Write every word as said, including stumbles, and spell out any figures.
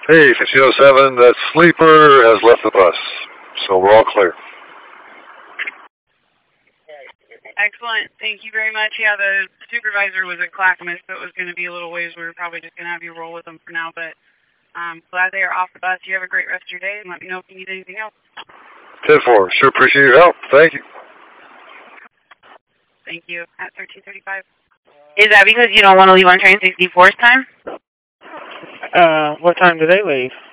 Hey, fifteen oh seven, that sleeper has left the bus, so we're all clear. Excellent. Thank you very much. Yeah, the supervisor was at Clackamas, so it was going to be a little ways. We were probably just going to have you roll with them for now, but I'm glad they are off the bus. You have a great rest of your day, and let me know if you need anything else. ten four, sure appreciate your help. Thank you. Thank you. At thirteen thirty-five. Is that because you don't want to leave on train sixty-four's time? Uh, what time do they leave?